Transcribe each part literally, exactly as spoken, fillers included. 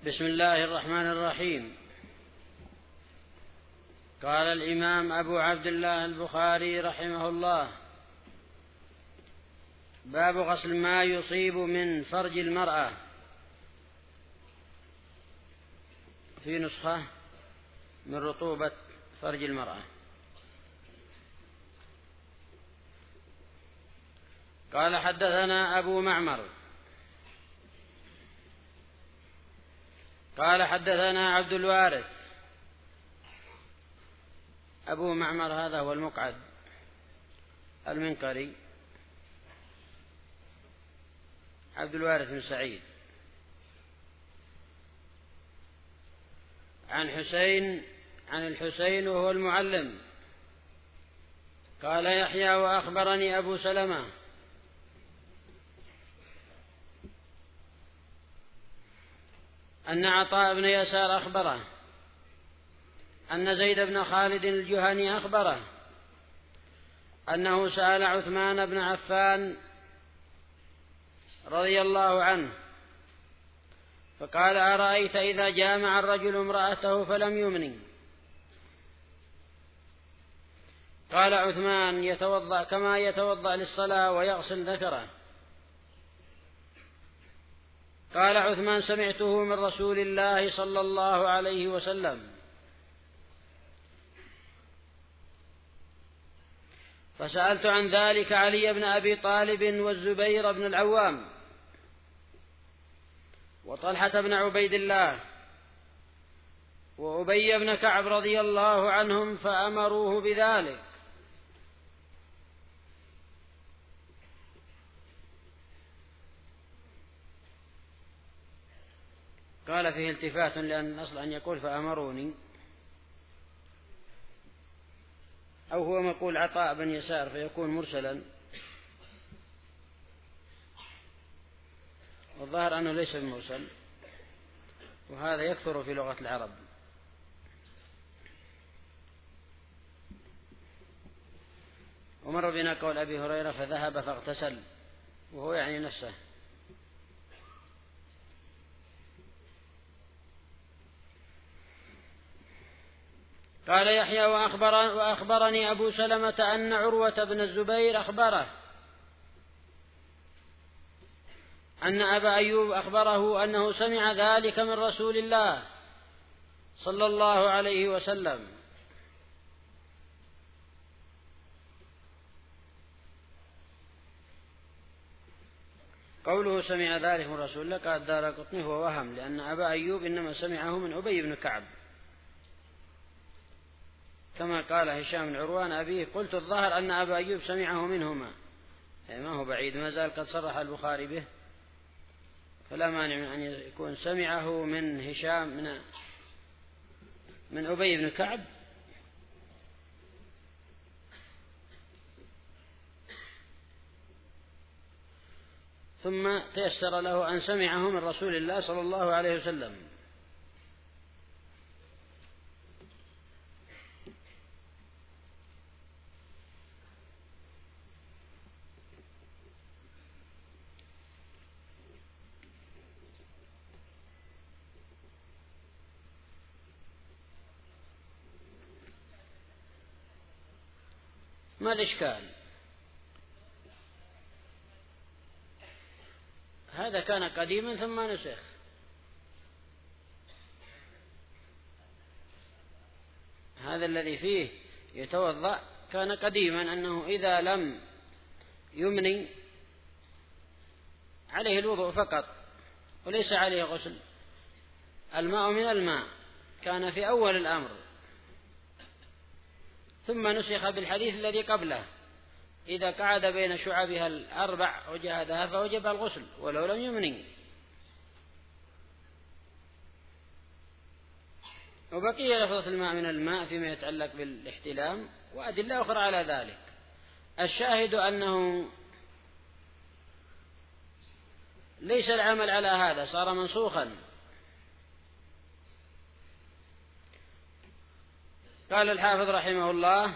بسم الله الرحمن الرحيم. قال الإمام أبو عبد الله البخاري رحمه الله: باب غسل ما يصيب من فرج المرأة. في نسخة من رطوبة فرج المرأة. قال: حدثنا أبو معمر قال: حدثنا عبد الوارث. أبو معمر هذا هو المقعد المنقري، عبد الوارث بن سعيد، عن حسين عن الحسين وهو المعلم. قال يحيى: وأخبرني أبو سلمة أن عطاء بن يسار أخبره أن زيد بن خالد الجهني أخبره أنه سأل عثمان بن عفان رضي الله عنه فقال: أرأيت إذا جامع الرجل امرأته فلم يمني؟ قال عثمان: يتوضأ كما يتوضأ للصلاة ويغسل ذكره. قال عثمان: سمعته من رسول الله صلى الله عليه وسلم. فسألت عن ذلك علي بن أبي طالب والزبير بن العوام وطلحة بن عبيد الله وأبي بن كعب رضي الله عنهم فأمروه بذلك. قال فيه التفات، لأن الأصل أن يقول فأمروني، أو هو مقول عطاء بن يسار فيكون مرسلا، والظاهر أنه ليس بمرسل، وهذا يكثر في لغة العرب. ومر بنا قول أبي هريرة: فذهب فاغتسل، وهو يعني نفسه. قال يحيى: وأخبر وأخبرني أبو سلمة أن عروة بن الزبير أخبره أن أبا أيوب أخبره أنه سمع ذلك من رسول الله صلى الله عليه وسلم. قوله سمع ذلك من رسول الله قال الدارقطني هو وهم، لأن أبا أيوب إنما سمعه من أبي بن كعب، كما قال هشام بن عروان أبيه: قلت الظاهر أن أبا أيوب سمعه منهما. ما هو بعيد، ما زال قد صرح البخاري به، فلا مانع من أن يكون سمعه من هشام من من أبي بن كعب، ثم تيسر له أن سمعه من رسول الله صلى الله عليه وسلم. ما الإشكال؟ هذا كان قديما ثم نسخ. هذا الذي فيه يتوضأ كان قديما أنه إذا لم يمني عليه الوضوء فقط وليس عليه غسل. الماء من الماء كان في أول الأمر، ثم نسخ بالحديث الذي قبله: إذا قعد بين شعبها الأربع وجهدها فوجب الغسل ولو لم يمني. وبقي لفظة الماء من الماء فيما يتعلق بالاحتلام وأدلة أخرى على ذلك. الشاهد أنه ليس العمل على هذا، صار منسوخا. قال الحافظ رحمه الله: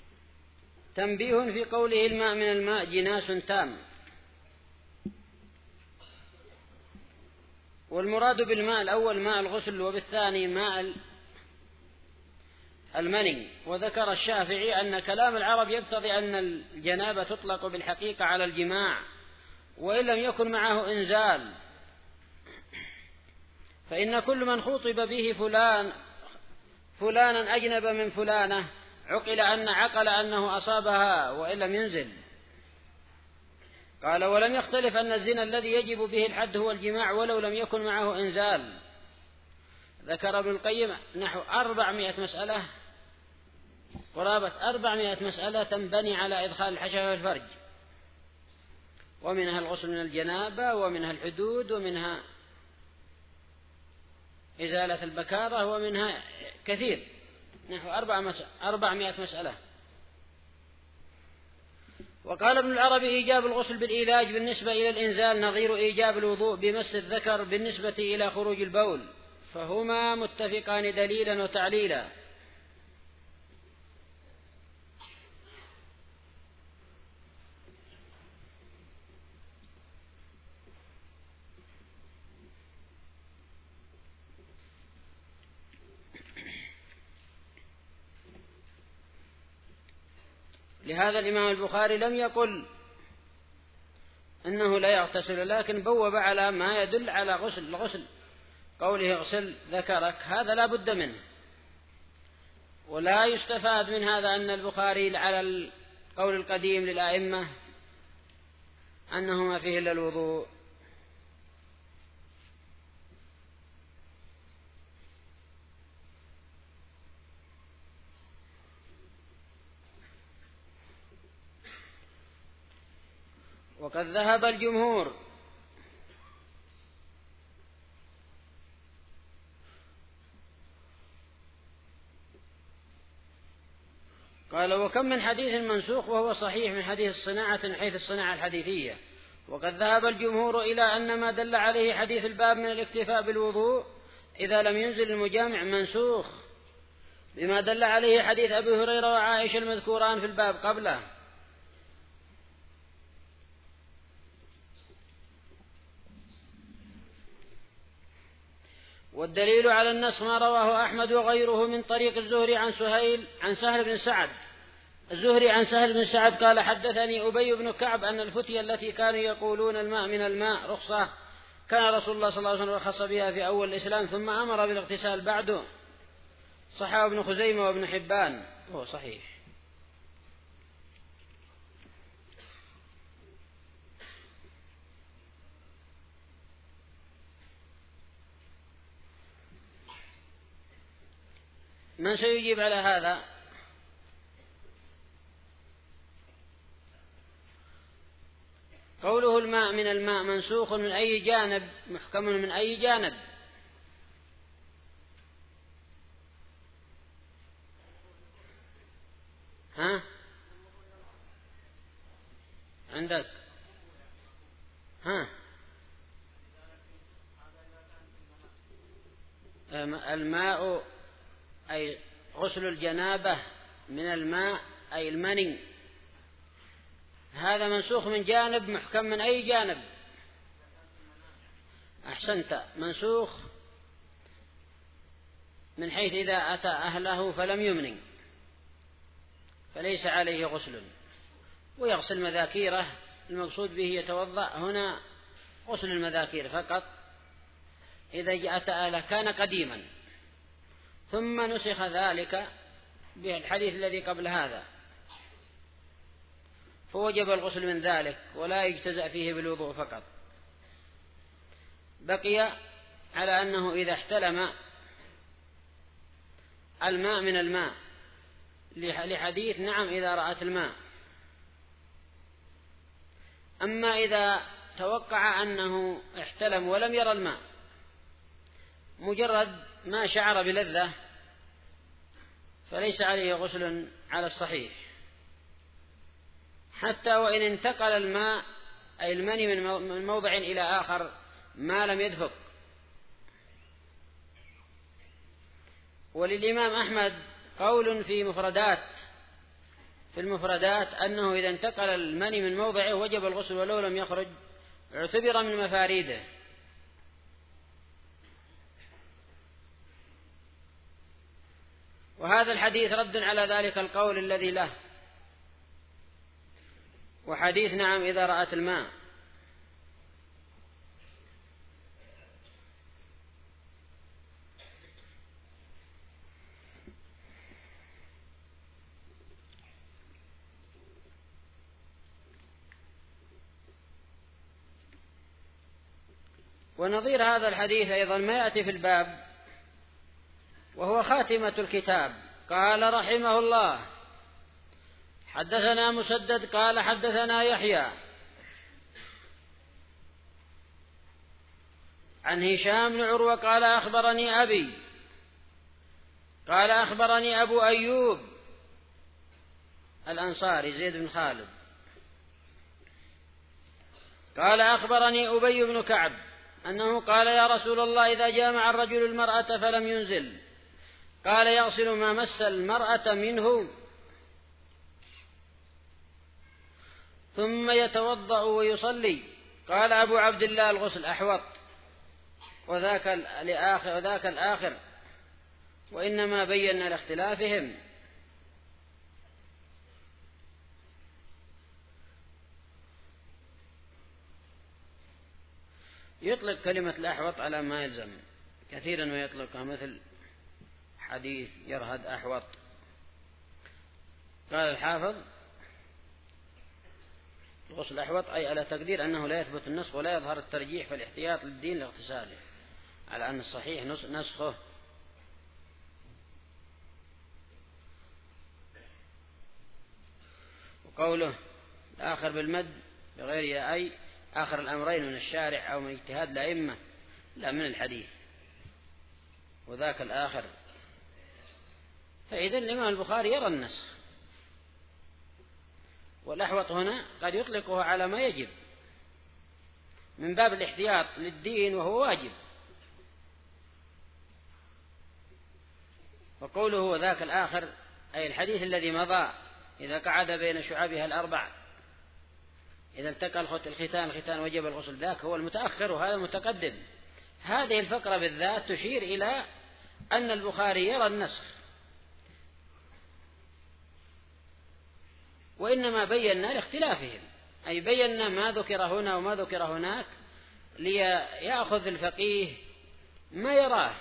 تنبيه في قوله الماء من الماء جناس تام. والمراد بالماء الأول ماء الغسل، وبالثاني ماء المني. وذكر الشافعي أن كلام العرب يقتضي أن الجنابة تطلق بالحقيقة على الجماع وإن لم يكن معه إنزال، فإن كل من خطب به فلان فلانا أجنب من فلانة عقل أن عقل أنه أصابها وإن لم ينزل. قال ولم يختلف أن الزنا الذي يجب به الحد هو الجماع ولو لم يكن معه إنزال. ذكر ابن القيم نحو أربعمائة مسألة، قرابة أربعمائة مسألة تنبني على إدخال الحشفة في الفرج، ومنها الغسل من الجنابة، ومنها الحدود، ومنها إزالة البكارة، ومنها كثير نحو أربعمائة مسألة. وقال ابن العربي إيجاب الغسل بالإيلاج بالنسبة إلى الإنزال نظير إيجاب الوضوء بمس الذكر بالنسبة إلى خروج البول، فهما متفقان دليلا وتعليلا. لهذا الإمام البخاري لم يقل أنه لا يغتسل، لكن بوب على ما يدل على غسل الغسل، قوله اغسل ذكرك، هذا لا بد منه. ولا يستفاد من هذا أن البخاري على القول القديم للأئمة أنه ما فيه إلا الوضوء. وقد ذهب الجمهور قال وكم من حديث منسوخ وهو صحيح من حديث الصناعة من حيث الصناعة الحديثية. وقد ذهب الجمهور إلى أن ما دل عليه حديث الباب من الاكتفاء بالوضوء إذا لم ينزل المجامع منسوخ بما دل عليه حديث أبي هريرة وعائشة المذكوران في الباب قبله. والدليل على النسخ ما رواه أحمد وغيره من طريق الزهري عن سهيل عن سهل بن سعد الزهري عن سهل بن سعد قال حدثني أبي بن كعب أن الفتية التي كانوا يقولون الماء من الماء رخصة كان رسول الله صلى الله عليه وسلم رخص بها في أول الإسلام ثم أمر بالاغتسال بعده. صححه ابن خزيمة وابن حبان هو صحيح. من سيجيب على هذا؟ قوله الماء من الماء منسوخ من أي جانب محكم من أي جانب؟ ها عندك ها الماء أي غسل الجنابة من الماء أي المني، هذا منسوخ من جانب محكم من أي جانب؟ أحسنت، منسوخ من حيث إذا أتى أهله فلم يمني فليس عليه غسل ويغسل مذاكيره، المقصود به يتوضأ هنا غسل المذاكير فقط. إذا أتى أهله كان قديما ثم نسخ ذلك بالحديث الذي قبل هذا فوجب الغسل من ذلك ولا يجتزأ فيه بالوضوء فقط. بقي على أنه إذا احتلم الماء من الماء لحديث نعم إذا رأت الماء. أما إذا توقع أنه احتلم ولم يرى الماء مجرد ما شعر بلذة فليس عليه غسل على الصحيح، حتى وإن انتقل الماء أي المني من موضع إلى آخر ما لم يدفق. وللإمام أحمد قول في مفردات في المفردات أنه إذا انتقل المني من موضعه وجب الغسل ولو لم يخرج، اعتبر من مفاريده. وهذا الحديث رد على ذلك القول الذي له، وحديث نعم إذا رأت الماء. ونظير هذا الحديث أيضا ما يأتي في الباب وهو خاتمة الكتاب. قال رحمه الله: حدثنا مسدد قال حدثنا يحيى عن هشام بن عروة قال أخبرني أبي قال أخبرني أبو أيوب الأنصاري زيد بن خالد قال أخبرني أبي بن كعب أنه قال: يا رسول الله، إذا جامع الرجل المرأة فلم ينزل، قال: يغسل ما مس المرأة منه ثم يتوضأ ويصلي. قال أبو عبد الله: الغسل أحوط، وذاك الآخر, وذاك الآخر وإنما بينا لاختلافهم. يطلق كلمة الأحوط على ما يلزم كثيرا ويطلقها، مثل حديث يرهد أحوط. قال الحافظ: الغسل أحوط أي على تقدير أنه لا يثبت النسخ ولا يظهر الترجيح، فالاحتياط للدين لاغتساله، على أن الصحيح نسخه. وقوله الآخر بالمد بغير أي آخر الأمرين من الشارع أو من اجتهاد الأئمة، لا من الحديث، وذاك الآخر. فإذا الإمام البخاري يرى النسخ، والأحوط هنا قد يطلقه على ما يجب من باب الاحتياط للدين وهو واجب. وقوله وذاك الآخر أي الحديث الذي مضى: إذا قعد بين شعابها الأربع، إذا التقى الختان الختان وجب الغسل، ذاك هو المتأخر وهذا المتقدم. هذه الفقرة بالذات تشير إلى أن البخاري يرى النسخ، وإنما بينا لاختلافهم، أي بينا ما ذكر هنا وما ذكر هناك ليأخذ الفقيه ما يراه.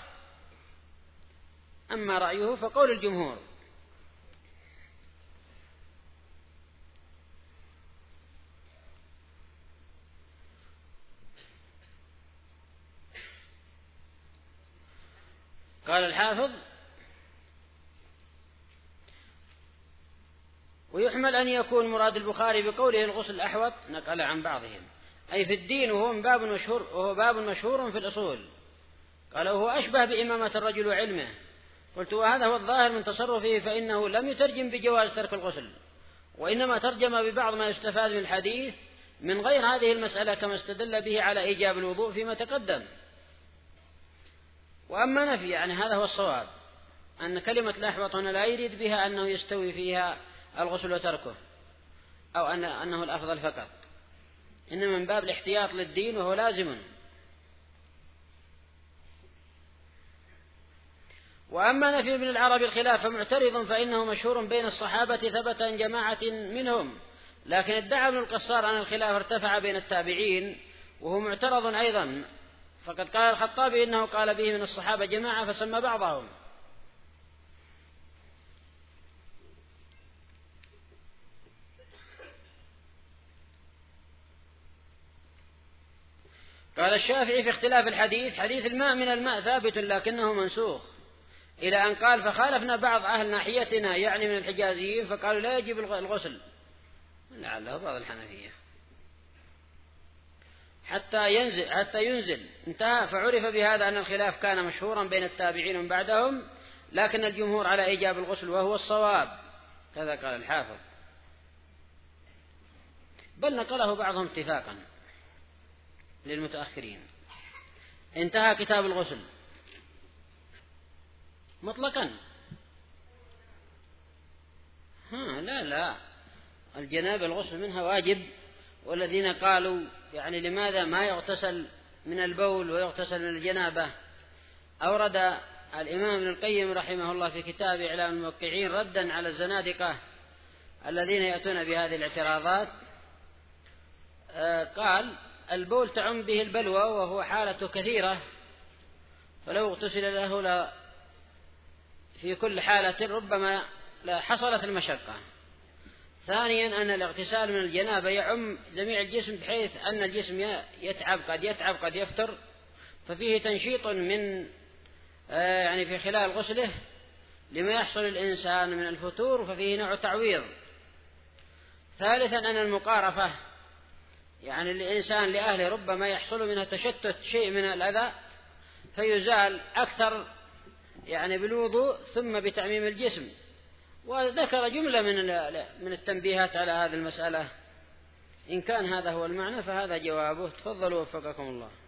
أما رأيه فقول الجمهور. قال الحافظ: ويحمل أن يكون مراد البخاري بقوله الغسل الأحوط نقل عن بعضهم، أي في الدين، وهو باب مشهور وهو باب مشهور في الأصول. قال: وهو أشبه بإمامة الرجل وعلمه. قلت: وهذا هو الظاهر من تصرفه، فإنه لم يترجم بجواز ترك الغسل، وإنما ترجم ببعض ما يستفاد من الحديث من غير هذه المسألة، كما استدل به على إيجاب الوضوء فيما تقدم. وأما نفي يعني هذا هو الصواب، أن كلمة الأحوط هنا لا يريد بها أنه يستوي فيها الغسل وتركه، أو أن أنه الأفضل فقط، إنما من باب الاحتياط للدين وهو لازم. وأما نفي ابن العربي الخلاف فمعترض، فإنه مشهور بين الصحابة ثبت عن جماعة منهم، لكن ادعى ابن القصار أن الخلاف ارتفع بين التابعين، وهو معترض أيضا. فقد قال الخطابي إنه قال به من الصحابة جماعة فسمى بعضهم. قال الشافعي في اختلاف الحديث: حديث الماء من الماء ثابت لكنه منسوخ، إلى أن قال: فخالفنا بعض أهل ناحيتنا يعني من الحجازيين فقالوا لا يجب الغسل، لعله بعض الحنفية، حتى ينزل حتى ينزل انتهى. فعرف بهذا أن الخلاف كان مشهورا بين التابعين من بعدهم، لكن الجمهور على إيجاب الغسل وهو الصواب، كذا قال الحافظ، بل نقله بعضهم اتفاقا للمتأخرين. انتهى كتاب الغسل مطلقا. ها لا لا الجنابة الغسل منها واجب. والذين قالوا يعني لماذا ما يغتسل من البول ويغتسل من الجنابة، أورد الإمام ابن القيم رحمه الله في كتاب إعلام الموقعين ردا على الزنادقة الذين يأتون بهذه الاعتراضات قال: البول تعم به البلوى وهو حالة كثيرة، فلو اغتسل له لا في كل حالة ربما لا حصلت المشقة. ثانيا أن الاغتسال من الجنابة يعم جميع الجسم، بحيث أن الجسم يتعب قد يتعب قد يفتر، ففيه تنشيط من يعني في خلال غسله لما يحصل الإنسان من الفتور، ففيه نوع تعويض. ثالثا أن المقارفة يعني الإنسان لأهله ربما يحصل منها تشتت شيء من الأذى، فيزال أكثر يعني بالوضوء ثم بتعميم الجسم. وذكر جملة من من التنبيهات على هذه المسألة. إن كان هذا هو المعنى فهذا جوابه. تفضلوا وفقكم الله.